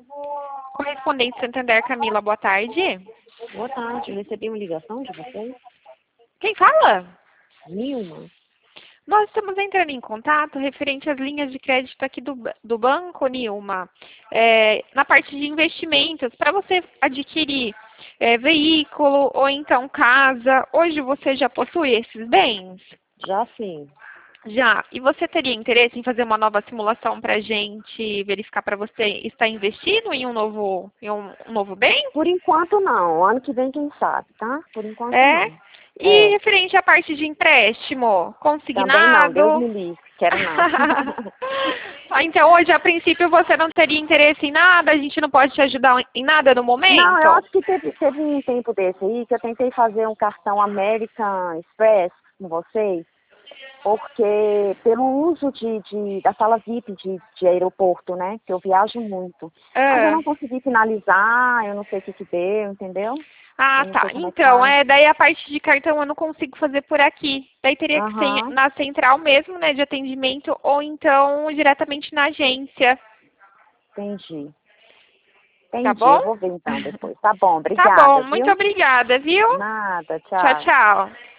Correspondente Santander, Camila, boa tarde. Boa tarde, eu recebi uma ligação de vocês. Quem fala? Nilma. Nós estamos entrando em contato referente às linhas de crédito aqui do banco, Nilma, na parte de investimentos, para você adquirir veículo ou então casa. Hoje você já possui esses bens? Já sim. Já. E você teria interesse em fazer uma nova simulação para a gente verificar para você estar investindo em um novo bem? Por enquanto não. Ano que vem quem sabe, tá? Por enquanto É? não. E referente à parte de empréstimo, Também não, Deus consignado? me livre. Quero não. Então, hoje, a princípio, você não teria interesse em nada? A gente não pode te ajudar em nada no Não, eu momento? acho que teve um tempo desse aí que eu tentei fazer um cartão American Express com vocês, porque pelo uso da sala VIP de aeroporto, né? Que eu viajo muito. Mas eu Ah, não consegui finalizar, eu não sei o que deu, entendeu? Eu não tá. sei como é que Então, faz. daí a parte de cartão eu não consigo fazer por aqui. Daí teria que ser Aham, na central mesmo, né, de atendimento, ou então diretamente na agência. entendi. Tá Entendi, bom? eu vou ver então depois. Tá bom, Tá bom, obrigada, muito viu? obrigada, viu? Nada, Tchau, tchau. tchau.